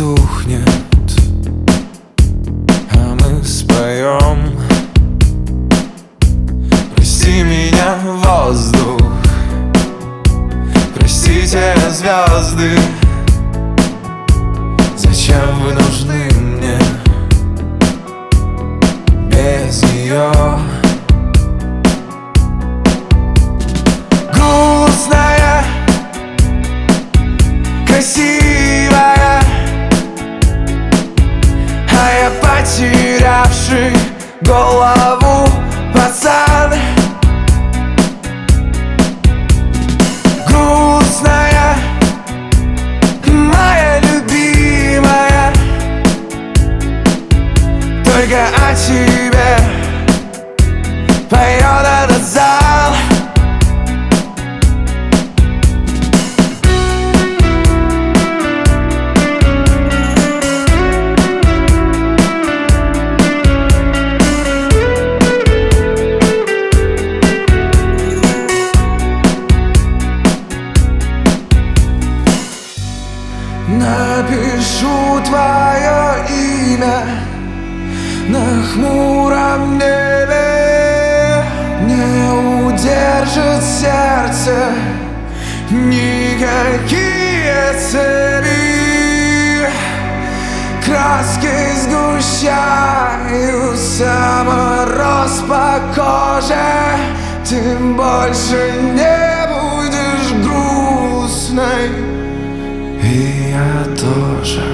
потухнет, а мы споем. Прости меня, воздух, простите, звезды. Зачем вы нужны мне без нее? Грустная, красивая, а я потерявший голову пацан. Грустная, моя любимая, только о тебе поет этот зал. Напишу твое имя на хмуром небе. Не удержит сердце никакие цепи. Краски сгущаются, мороз по коже. Ты больше не будешь грустной, и я тоже.